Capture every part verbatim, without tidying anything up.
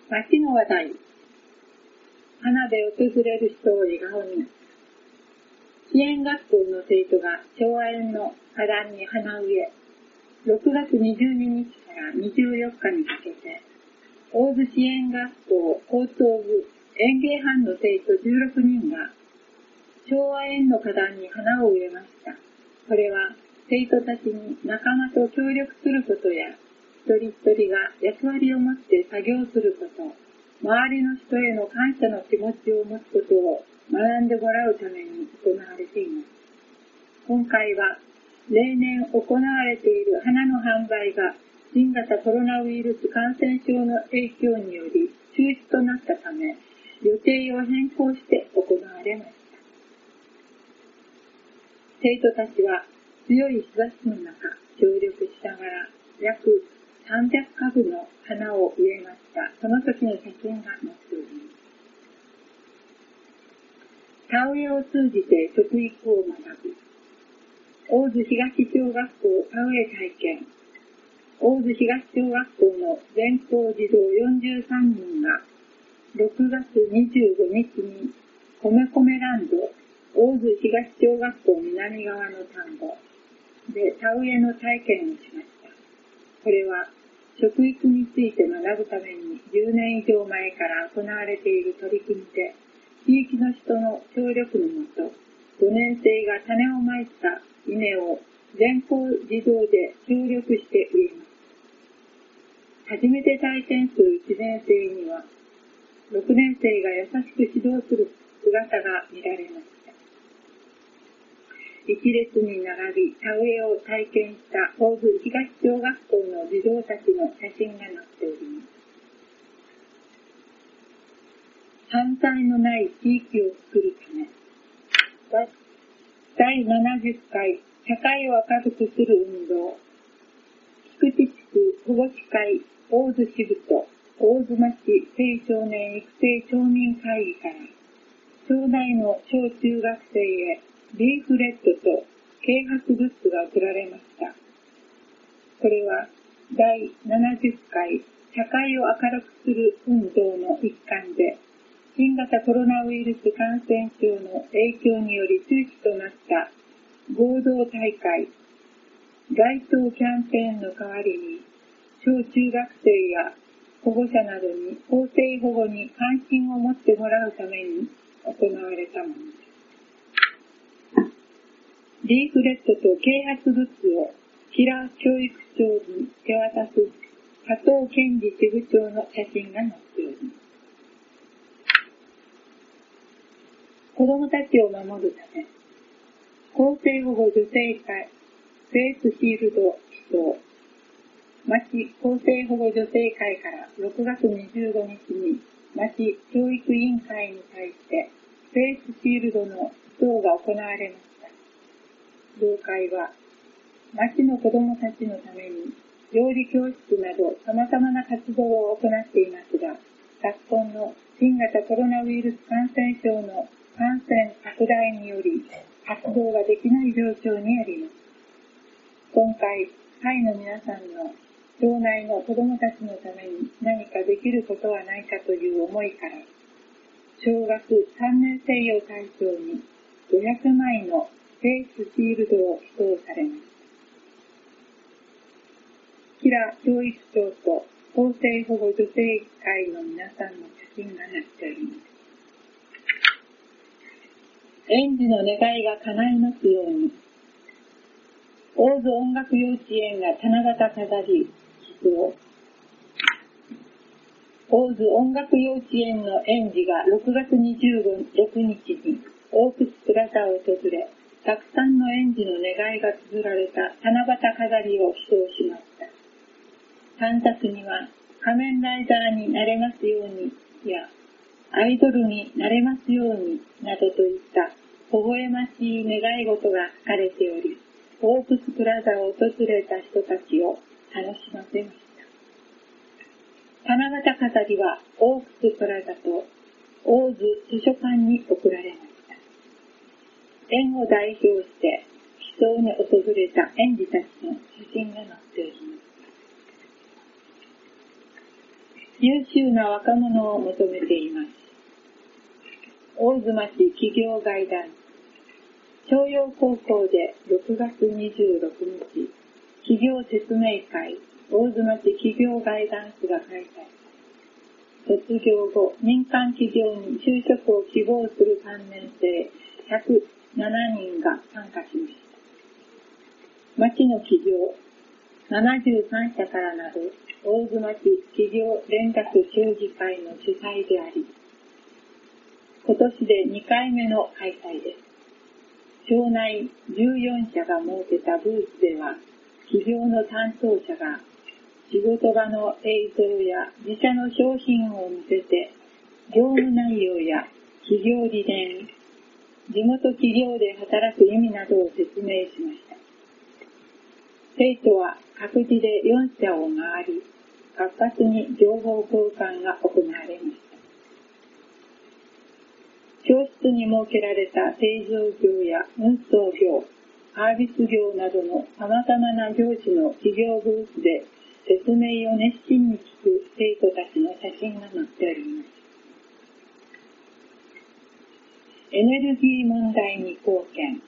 町の話題。花で訪れる人を笑顔に。支援学校の生徒が昭和園の花壇に花植え、ろくがつにじゅうににちからにじゅうよっかにかけて、大津支援学校高等部園芸班の生徒じゅうろくにんが昭和園の花壇に花を植えました。これは生徒たちに仲間と協力することや、一人一人が役割を持って作業すること、周りの人への感謝の気持ちを持つことを学んでもらうために行われています。今回は例年行われている花の販売が新型コロナウイルス感染症の影響により中止となったため、予定を変更して行われました。生徒たちは強い日差しの中、協力しながら約さんびゃくかぶの花を植えました。その時の写真が載っております。田植えを通じて食育を学ぶ。大津東小学校田植え体験。大津東小学校の全校児童よんじゅうさんにんがろくがつにじゅうごにちに米米ランド大津東小学校南側の田んぼで田植えの体験をしました。これは食育について学ぶためにじゅうねん以上前から行われている取り組みで、地域の人の協力のもと、ごねん生が種をまいた稲を全校児童で協力して植えます。初めて体験するいちねん生には、ろくねん生が優しく指導する姿が見られました。一列に並び田植えを体験した大津東小学校の児童たちの写真が載っております。犯罪のない地域を作るため、だいななじゅっかい社会を明るくする運動、菊池地区保護司会大津支部と大津町青少年育成町民会議から、町内の小中学生へリーフレットと啓発グッズが贈られました。これはだいななじゅっかい社会を明るくする運動の一環で、新型コロナウイルス感染症の影響により中止となった合同大会、街頭キャンペーンの代わりに、小中学生や保護者などに校庭保護に関心を持ってもらうために行われたものです。リーフレットと啓発グッズを吉良教育長に手渡す加藤健二支部長の写真が載っております。子どもたちを守るため、厚生保護女性会フェイスシールド祈祷、町厚生保護女性会からろくがつにじゅうごにちに町教育委員会に対してフェイスシールドの祈祷が行われました。同会は、町の子どもたちのために料理教室など様々な活動を行っていますが、昨今の新型コロナウイルス感染症の感染拡大により活動ができない状況にあります。今回、会の皆さんの町内の子どもたちのために何かできることはないかという思いから、小学さんねん生を対象にごひゃくまいのフェイスシールドを寄贈されます。吉良教育長と厚生保護女性会の皆さんの写真が載っております。園児の願いが叶いますように。大津音楽幼稚園が七夕飾り祈祷。大津音楽幼稚園の園児がろくがつにじゅうろくにちに大津プラザを訪れ、たくさんの園児の願いが綴られた七夕飾りを寄贈しました。短冊には、仮面ライダーになれますようにや、アイドルになれますようになどといった微笑ましい願い事が書かれており、大津プラザを訪れた人たちを楽しませました。七夕飾りは大津プラザと大津図書館に贈られました。園を代表して祈祷に訪れた園児たちの写真が載っております。 優秀な若者を求めています。大津町企業ガイダンス、朝陽高校でろくがつにじゅうろくにち、企業説明会、大津町企業ガイダンスが開催。卒業後、民間企業に就職を希望するさんねんせいひゃくななにんが参加しました。町の企業ななじゅうさんしゃからなる大津町企業連絡協議会の主催であり、今年でにかいめの開催です。町内じゅうよんしゃが設けたブースでは、企業の担当者が仕事場の映像や自社の商品を見せて、業務内容や企業理念、地元企業で働く意味などを説明しました。生徒は各自でよんしゃを回り、活発に情報交換が行われました。教室に設けられた製造業や運送業、サービス業などの様々な業種の企業ブースで説明を熱心に聞く生徒たちの写真が載っております。エネルギー問題に貢献。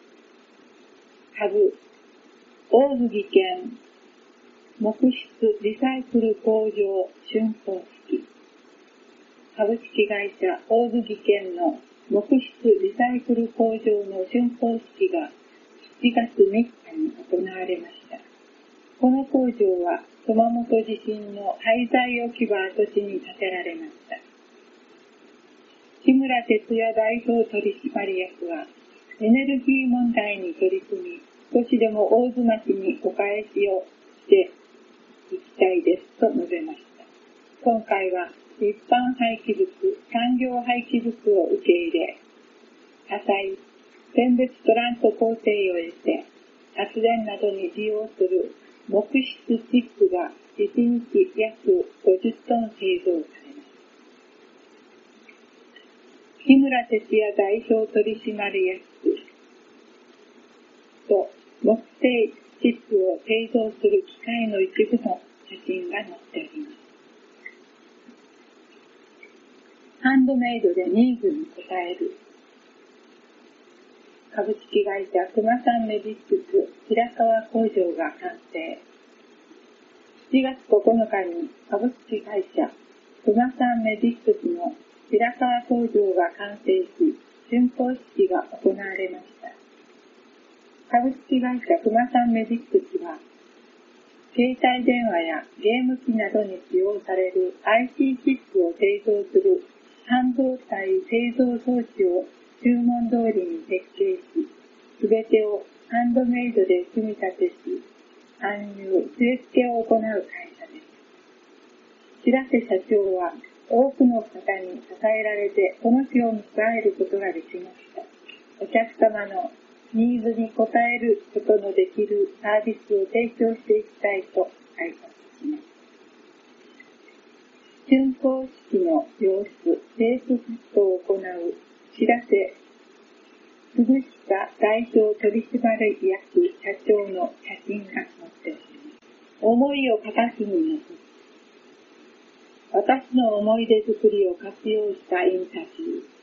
株、大津技研木質リサイクル工場竣工式。株式会社大津技研の木質リサイクル工場の竣工式がしちがつみっかに行われました。この工場は熊本地震の廃材置き場跡地に建てられました。木村哲也代表取締役は、エネルギー問題に取り組み、少しでも大津町にお返しをしていきたいですと述べました。今回は一般廃棄物、産業廃棄物を受け入れ、破砕、選別プラント工程を経て、発電などに利用する木質チップがいちにち約ごじゅっトン製造されます。木村哲也代表取締役と木製チップを製造する機械の一部の写真が載っております。ハンドメイドでニーズに応える。株式会社熊さんメディックス平川工場が完成。しちがつここのかに株式会社熊さんメディックスの平川工場が完成し、竣工式が行われました。株式会社熊さんメディックスは、携帯電話やゲーム機などに使用される アイシー チップを製造する半導体製造装置を注文通りに設計し、すべてをハンドメイドで組み立てし、搬入、据え付けを行う会社です。白瀬社長は、多くの方に支えられてこの日を迎えることができました。お客様のニーズに応えることのできるサービスを提供していきたいと挨拶します。竣工式の様子、テープカットを行う白瀬鈴下代表取締役社長の写真が載っております。思いを形に残す。私の思い出作りを活用したインタビュー。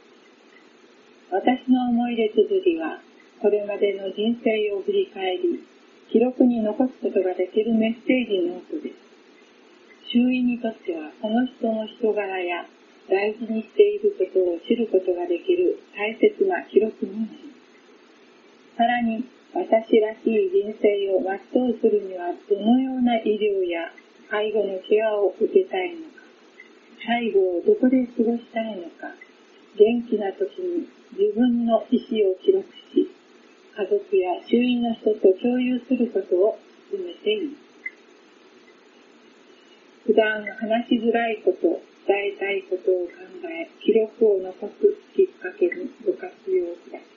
私の思い出綴りは、これまでの人生を振り返り、記録に残すことができるメッセージノートです。周囲にとっては、その人の人柄や大事にしていることを知ることができる大切な記録になります。さらに、私らしい人生を全うするには、どのような医療や介護のケアを受けたいのか、最後をどこで過ごしたいのか、元気な時に自分の意思を記録し、家族や周囲の人と共有することを進めています。普段話しづらいこと、伝えたいことを考え、記録を残すきっかけにご活用ください。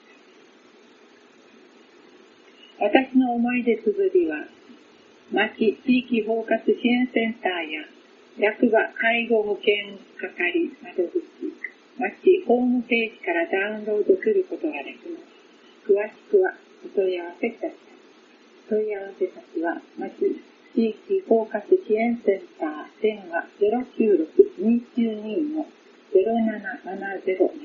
私の思い出綴りは、町地域包括支援センターや役場介護保険係窓口、町ホームページからダウンロードすることができます。詳しくはお問い合わせください。問い合わせ先は町地域包括支援センター電話 ゼロきゅうろく にきゅうに ゼロななななゼロ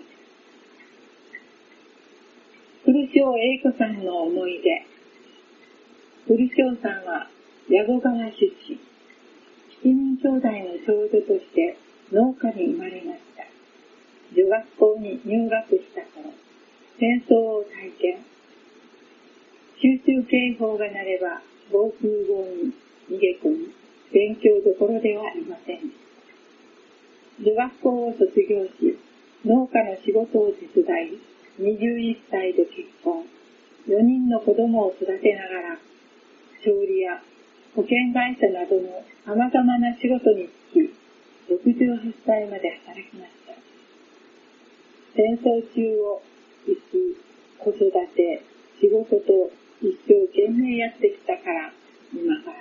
古庄英子さんの思い出。古庄さんは矢後川出身。しちにん兄弟の長女として農家に生まれました。女学校に入学した頃、戦争を体験。集中警報が鳴れば防空壕に逃げ込み、勉強どころではありません。女学校を卒業し、農家の仕事を手伝い、にじゅういっさいで結婚。よにんの子供を育てながら、調理や保険会社などの様々な仕事に就き、ろくじゅうはっさいまで働きました。戦争中を生き、子育て、仕事と一生懸命やってきたから今があ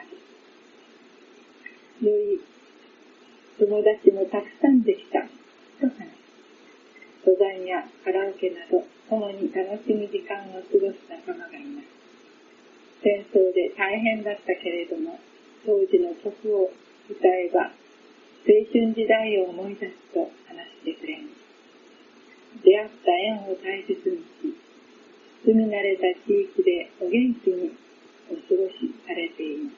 る。よい友達もたくさんできたと話す。登山やカラオケなど共に楽しむ時間を過ごす仲間がいます。戦争で大変だったけれども、当時の曲を歌えば青春時代を思い出すと話してくれます。出会った縁を大切にし、住み慣れた地域でお元気にお過ごしされています。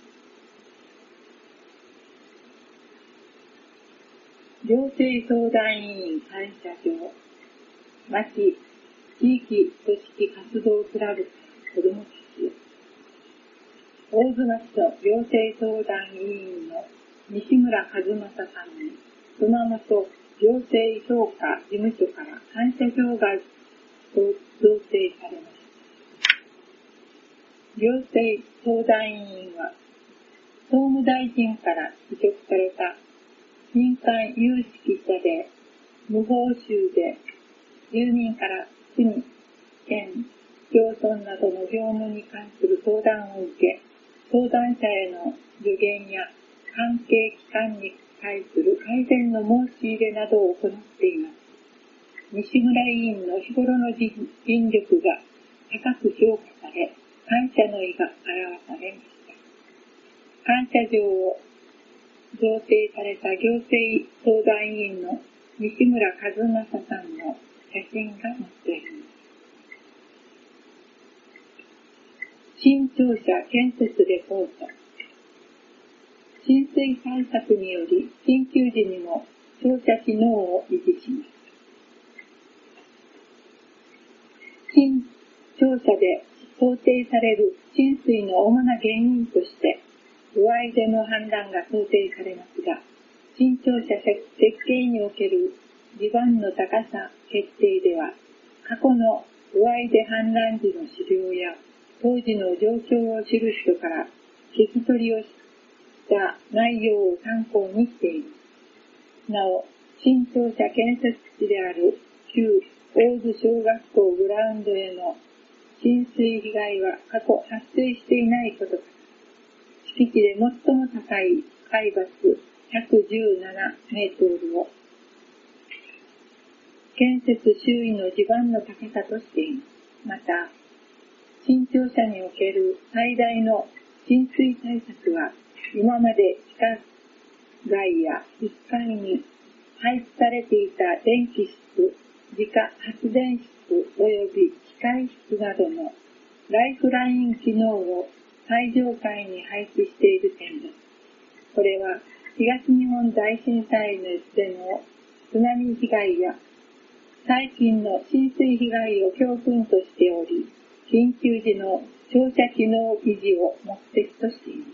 行政相談委員感謝状。町地域組織活動クラブ子どもたち。大津町の行政相談委員の西村和正さんに熊本行政評価事務所から感謝状が贈呈されました。行政相談委員は総務大臣から委嘱された民間有識者で無報酬で住民から国、県、町村などの業務に関する相談を受け、相談者への助言や関係機関に対する改善の申し入れなどを行っています。西村委員の日頃の尽力が高く評価され、感謝の意が表されました。感謝状を贈呈された行政相談委員の西村和正さんの写真が載っています。新庁舎建設レポート。浸水対策により緊急時にも庁舎機能を維持します。新庁舎で想定される浸水の主な原因として上井出の氾濫が想定されますが、新庁舎設計における地盤の高さ決定では、過去の上井出氾濫時の資料や当時の状況を知る人から聞き取りをした内容を参考にしています。なお、新庁舎建設地である旧大津小学校グラウンドへの浸水被害は過去発生していないことから、敷地で最も高い海抜ひゃくじゅうななメートルを建設周囲の地盤の高さとしています。また、新庁舎における最大の浸水対策は、今まで地下街やいっかいに配置されていた電気室、自家発電室及び機械室などのライフライン機能を最上階に配置している点です。これは東日本大震災での津波被害や最近の浸水被害を教訓としており、緊急時の庁舎機能維持を目的としています。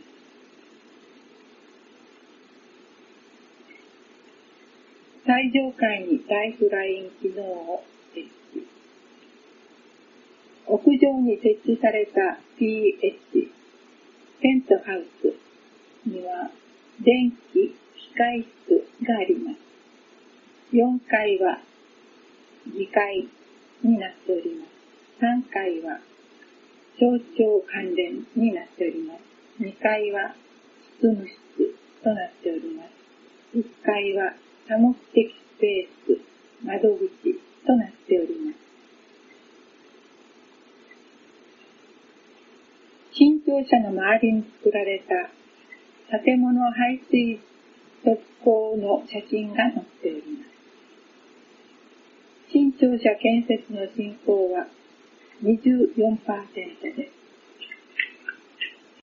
最上階にライフライン機能を設置。屋上に設置された ピーエイチ ペントハウスには電気、機械室があります。よんかいは議会になっております。さんかいは省庁関連になっております。にかいは執務室となっております。いっかいは多目的スペース、窓口となっております。新庁舎の周りに作られた建物排水特攻の写真が載っております。新庁舎建設の進行は にじゅうよんパーセント です。